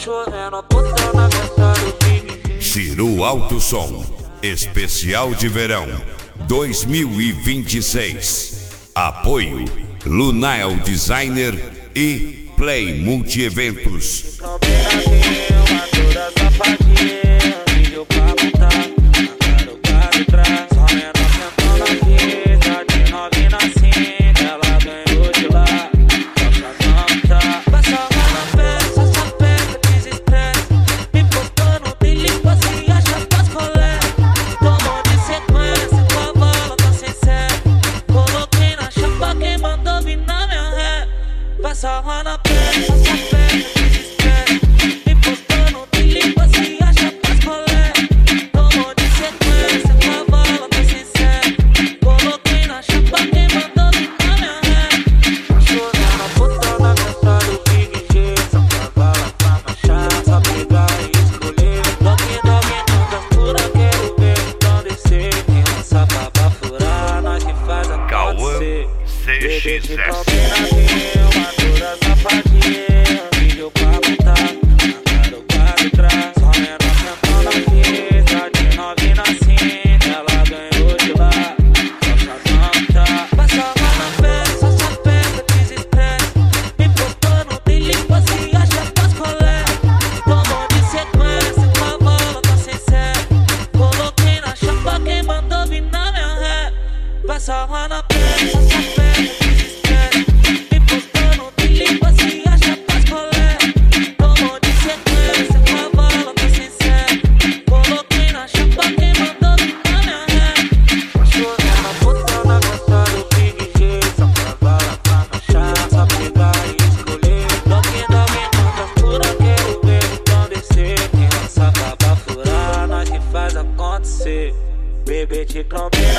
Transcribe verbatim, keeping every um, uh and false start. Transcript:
chovendo, puta na festa do Big. Ciru Alto Som, especial de verão dois mil e vinte e seis. Apoio Lunael Designer e Play Multieventos. Sarra na perna, só perna, desespero. Me postando, me limpa, se acha pras colé. Tomou de sequência, com a bala, tô sincero. Coloquei na chapa, quem mandou vir na minha ré. Chovendo, puta na festa do Big G. Só pra bala, pra marchar, só pegar e escolher. Dog, dog, não captura, quero ver. Então descer, quem lança pra bafurar, nós que faz acontecer. C X S. Safadinha, vídeo pra montar, na cara o quadro trás. Só menor sentando aqui, tá de novinha assim. Ela ganhou de lá, só chazão tá. Passa lá na festa, só se aperta, desestressa. Me postando, tem limpa, se acha pras colé. Tomou de sequência, com a bola, tô sincero. Coloquei na chapa, quem mandou vir na minha ré. Passa lá na festa, só se aperta, desestressa. Me postando, tem limpa, se acha pras colé. Tomou de sequência, com a bola, tô sincero. Coloquei na chapa, quem mandou vir na minha ré. Chovendo, puta na festa do Big G. Só pra bala, pra marchar, só pegar e escolher. Dog, dog, não captura, quero ver. Então descer, quem lança pra bafurar, nós que faz acontecer. Bebê te combina.